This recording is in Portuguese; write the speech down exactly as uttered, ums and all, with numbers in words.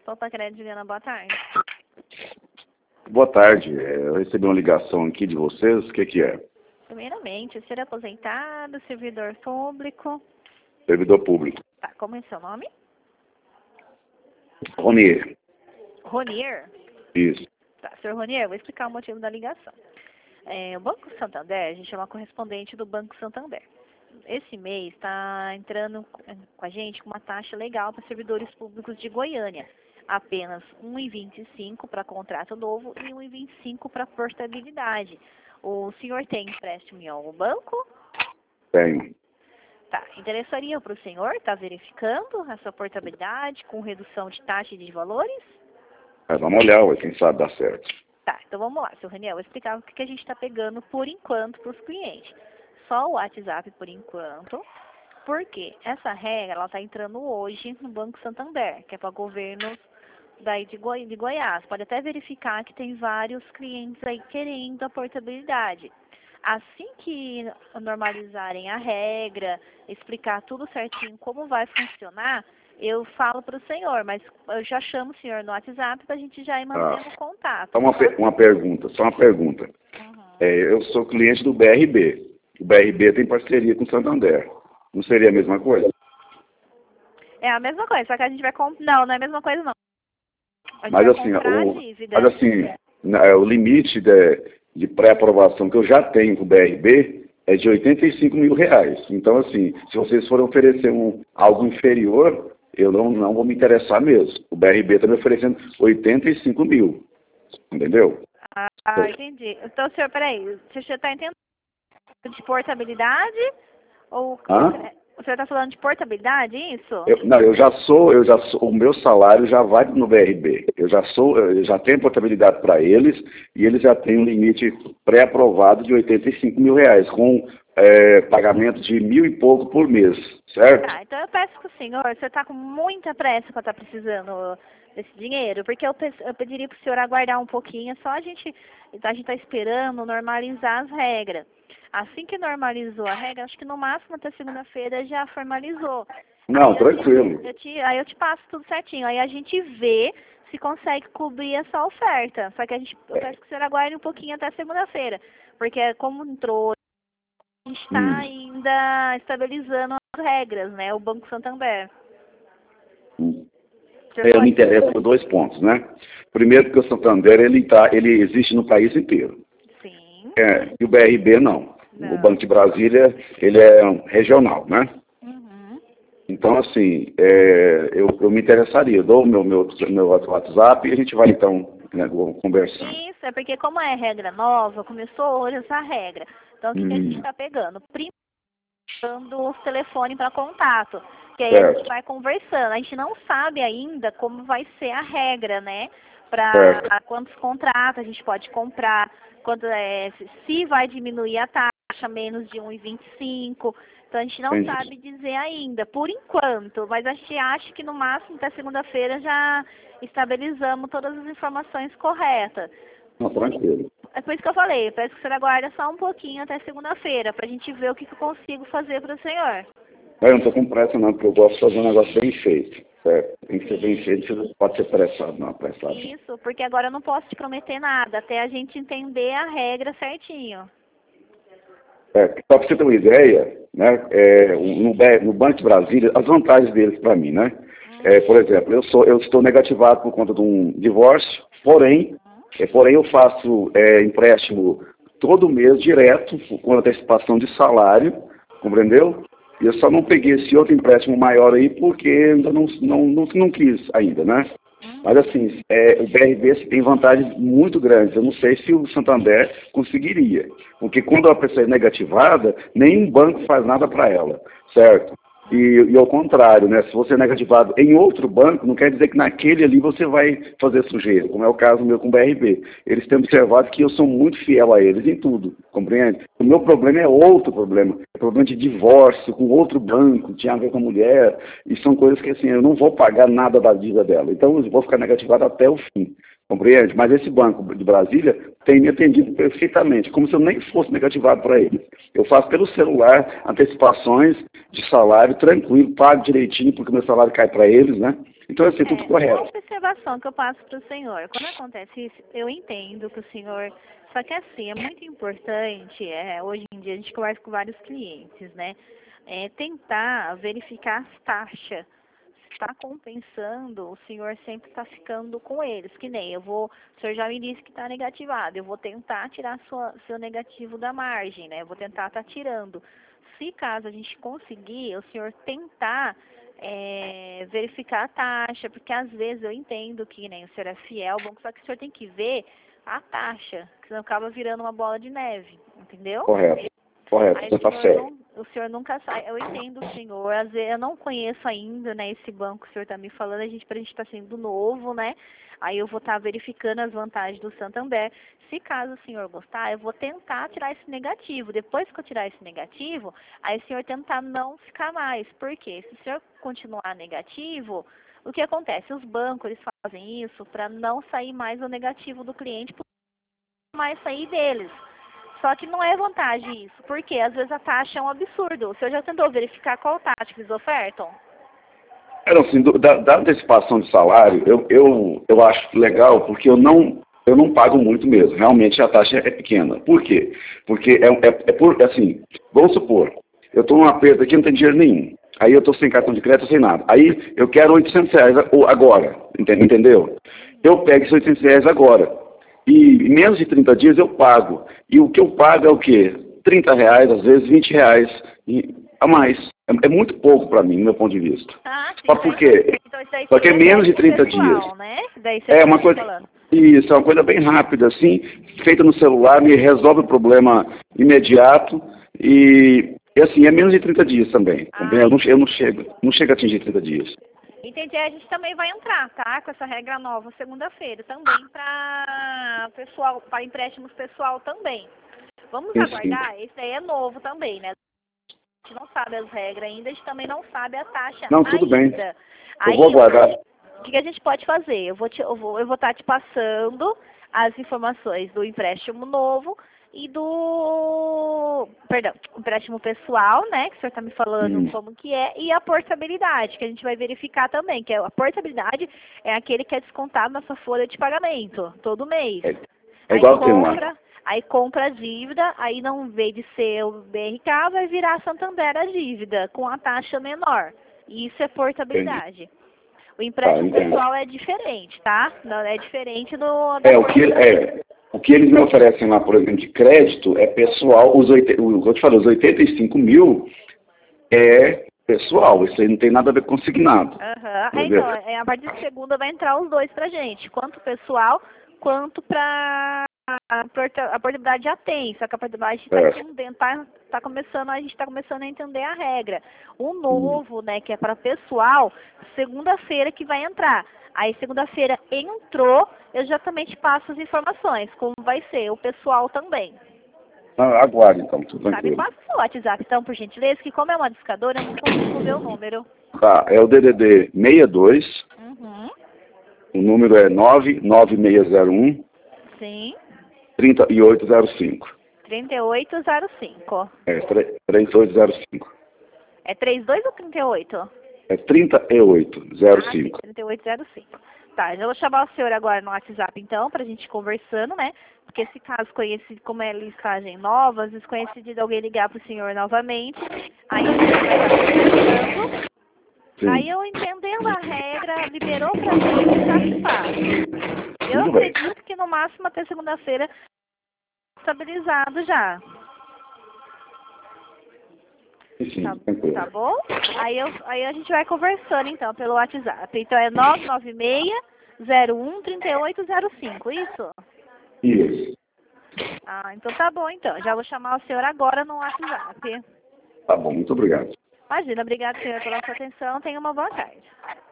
Opa, Crédito Juliana, boa tarde. Boa tarde. Eu recebi uma ligação aqui de vocês. O que que é? Primeiramente, ser aposentado, servidor público. Servidor público. Tá, como é seu nome? Ronier. Ronier? Isso. Tá, senhor Ronier, eu vou explicar o motivo da ligação. É, o Banco Santander, a gente é uma correspondente do Banco Santander. Esse mês está entrando com a gente com uma taxa legal para servidores públicos de Goiânia. Apenas um vírgula vinte e cinco para contrato novo e um vírgula vinte e cinco para portabilidade. O senhor tem empréstimo em algum banco? Tenho. Tá. Interessaria para o senhor estar tá verificando a sua portabilidade com redução de taxa e de valores? Mas vamos olhar, ué, quem sabe dá certo. Tá, então vamos lá, seu Reniel. Eu vou explicar o que a gente está pegando por enquanto para os clientes. Só o WhatsApp por enquanto. Porque essa regra ela está entrando hoje no Banco Santander, que é para governos daí de, Goi de Goiás. Pode até verificar que tem vários clientes aí querendo a portabilidade. Assim que normalizarem a regra, explicar tudo certinho como vai funcionar, eu falo para o senhor, mas eu já chamo o senhor no WhatsApp para a gente já ir mantendo ah, contato. Só uma, per uma pergunta, só uma pergunta. Uhum. É, eu sou cliente do B R B. O B R B tem parceria com o Santander. Não seria a mesma coisa? É a mesma coisa, só que a gente vai comprar. Não, não é a mesma coisa não. A gente Mas vai assim, comprar a o, dívida. mas assim, na- o limite de, de pré-aprovação que eu já tenho com o B R B é de oitenta e cinco mil reais. Então, assim, se vocês forem oferecer um, algo inferior, eu não, não vou me interessar mesmo. O B R B está me oferecendo oitenta e cinco mil. Entendeu? Ah, ah, entendi. Então, senhor, peraí, você já está entendendo de portabilidade? Ou Hã? o senhor está falando de portabilidade, isso? Eu, não, eu já sou, eu já sou, o meu salário já vai no B R B. Eu já sou, eu já tenho portabilidade para eles e eles já têm um limite pré-aprovado de oitenta e cinco mil reais, com é, pagamento de mil e pouco por mês, certo? Tá, então eu peço para o senhor, o senhor está com muita pressa para estar precisando desse dinheiro, porque eu, eu pediria para o senhor aguardar um pouquinho, só a gente a gente está esperando normalizar as regras. Assim que normalizou a regra, acho que no máximo até segunda-feira já formalizou. Não, aí tranquilo. Eu te, eu te, aí eu te passo tudo certinho. Aí a gente vê se consegue cobrir essa oferta. Só que a gente, eu peço que o senhor aguarde um pouquinho até segunda-feira. Porque como entrou, a gente está Hum. ainda estabilizando as regras, né? O Banco Santander. Hum. Eu me interesso por dois pontos, né? Primeiro, porque o Santander ele, tá, ele existe no país inteiro. Sim. É, e o B R B não. Não. O Banco de Brasília, ele é regional, né? Uhum. Então, assim, é, eu, eu me interessaria. Eu dou o meu, meu, meu WhatsApp e a gente vai, então, né, conversando. Isso, é porque como é regra nova, começou hoje essa regra. Então, o que, hum. que a gente está pegando? Primeiro, dando os telefones para contato. Que aí certo. A gente vai conversando. A gente não sabe ainda como vai ser a regra, né? Para quantos contratos a gente pode comprar, quanto, é, se vai diminuir a taxa, menos de um vírgula vinte e cinco. Então, a gente não Entendi. sabe dizer ainda, por enquanto. Mas a gente acha que no máximo até segunda-feira já estabilizamos todas as informações corretas. Não, tranquilo. É por isso que eu falei, eu peço que o senhor aguarde só um pouquinho até segunda-feira, para a gente ver o que, que eu consigo fazer para o senhor. Eu não estou com pressa não, porque eu gosto de fazer um negócio bem feito. Certo? Tem que ser bem feito, você não pode ser pressado, não, apressado. Isso, porque agora eu não posso te prometer nada, até a gente entender a regra certinho. É, só para você ter uma ideia, né, é, no, no Banco de Brasília, as vantagens deles para mim, né? Hum. É, por exemplo, eu, sou, eu estou negativado por conta de um divórcio, porém, hum. é, porém eu faço é, empréstimo todo mês direto, com antecipação de salário, compreendeu? E eu só não peguei esse outro empréstimo maior aí porque ainda não, não, não, não quis ainda, né? Mas assim, é, o B R B tem vantagens muito grandes. Eu não sei se o Santander conseguiria. Porque quando a pessoa é negativada, nenhum banco faz nada para ela, certo? E, e ao contrário, né? Se você é negativado em outro banco, não quer dizer que naquele ali você vai fazer sujeira, como é o caso meu com o B R B. Eles têm observado que eu sou muito fiel a eles em tudo, compreende? O meu problema é outro problema, é problema de divórcio com outro banco, tinha a ver com a mulher, e são coisas que assim, eu não vou pagar nada da dívida dela, então eu vou ficar negativado até o fim. Compreende? Mas esse banco de Brasília tem me atendido perfeitamente, como se eu nem fosse negativado para eles. Eu faço pelo celular antecipações de salário, tranquilo, pago direitinho, porque meu salário cai para eles, né? Então, assim, é tudo correto. Uma observação que eu passo para o senhor. Quando acontece isso, eu entendo que o senhor... Só que, assim, é muito importante, é, hoje em dia a gente conversa com vários clientes, né? É, tentar verificar as taxas. Está compensando, o senhor sempre está ficando com eles, que nem eu vou, o senhor já me disse que está negativado, eu vou tentar tirar sua, seu negativo da margem, né? Eu vou tentar estar tá tirando. Se caso a gente conseguir, o senhor tentar é, verificar a taxa, porque às vezes eu entendo que nem o senhor é fiel, bom, só que o senhor tem que ver a taxa, que senão acaba virando uma bola de neve, entendeu? Correto. Correto, Aí, você está certo. Não, o senhor nunca sai. Eu entendo o senhor, às vezes eu não conheço ainda, né, esse banco que o senhor está me falando, a gente, pra gente estar tá sendo novo, né? Aí eu vou estar tá verificando as vantagens do Santander. Se caso o senhor gostar, eu vou tentar tirar esse negativo. Depois que eu tirar esse negativo, aí o senhor tentar não ficar mais. Por quê? Se o senhor continuar negativo, o que acontece? Os bancos, eles fazem isso para não sair mais o negativo do cliente, mais sair deles. Só que não é vantagem isso, porque às vezes a taxa é um absurdo. O senhor já tentou verificar qual taxa que eles ofertam? É, assim, do, da, da antecipação de salário, eu, eu, eu acho legal, porque eu não, eu não pago muito mesmo. Realmente a taxa é pequena. Por quê? Porque é, é, é por, assim, vamos supor, eu estou num aperto aqui, não tenho dinheiro nenhum. Aí eu estou sem cartão de crédito, sem nada. Aí eu quero oitocentos reais agora, entendeu? Eu pego esses oitocentos reais agora. E em menos de trinta dias eu pago. E o que eu pago é o quê? trinta reais, às vezes vinte reais a mais. É, é muito pouco para mim, do meu ponto de vista. Ah, sim. Só porque, então, isso daí só que é menos de trinta pessoal, dias. Né? Daí É uma coisa, falando. Isso, é uma coisa bem rápida, assim, feita no celular, me resolve o problema imediato e, e assim, é menos de trinta dias também. Ah, eu, não, eu não chego, não chego a atingir trinta dias. Entendi, a gente também vai entrar, tá? Com essa regra nova segunda-feira, também para pessoal, para empréstimos pessoal também. Vamos sim, aguardar, sim. Esse aí é novo também, né? A gente não sabe as regras ainda, a gente também não sabe a taxa não, tudo ainda. Bem. Eu aí, vou aguardar. O que, que a gente pode fazer? Eu vou te, eu vou, eu vou estar te passando as informações do empréstimo novo e do, perdão, empréstimo pessoal, né, que o senhor está me falando hum. como que é, e a portabilidade, que a gente vai verificar também, que a portabilidade é aquele que é descontado na sua folha de pagamento, todo mês. É, é igual que compra, aí compra a dívida, aí não vê de ser o B R K, vai virar Santander a dívida, com a taxa menor. Isso é portabilidade. Entendi. O empréstimo tá, pessoal é diferente, tá? Não, é diferente do... Da é, o que, é, o que eles me oferecem lá, por exemplo, de crédito, é pessoal, os, oitenta, o, eu te falei, os oitenta e cinco mil é pessoal, isso aí não tem nada a ver com consignado. Uhum. É, então, é, a partir de segunda vai entrar os dois pra gente, quanto pessoal, quanto pra... A portabilidade já tem, só que a portabilidade está é. tá, tá começando, a gente está começando a entender a regra. O novo, né, que é para pessoal, segunda-feira que vai entrar. Aí segunda-feira entrou, eu já também te passo as informações, como vai ser, o pessoal também. Ah, aguarde então, tudo Sabe, tranquilo. passa o seu WhatsApp então, por gentileza, que como é uma discadora, eu não consigo ver o número. Tá, é o D D D sessenta e dois, uhum. O número é nove nove seis zero um. Sim. trinta e oito zero cinco. trinta e oito zero cinco. É, trinta e oito zero cinco. É trinta e dois ou trinta e oito? É trinta e oito zero cinco. Ah, trinta e oito zero cinco. Tá, eu vou chamar o senhor agora no WhatsApp, então, pra gente conversando, né? Porque esse caso conhecido, como é listagem nova, às vezes conhecido de alguém ligar pro senhor novamente, aí a gente vai estar conversando. Sim. Aí eu entendendo a regra, liberou pra mim, já se faz. Eu Tudo acredito bem. que no máximo até segunda-feira estabilizado já. Sim, tá, tá bom? Aí, eu, aí a gente vai conversando então pelo WhatsApp. Então é nove nove seis zero um trinta e oito zero cinco, isso? Isso. Ah, então tá bom então. Já vou chamar o senhor agora no WhatsApp. Tá bom, muito obrigado. Imagina, obrigado senhor pela sua atenção. Tenha uma boa tarde.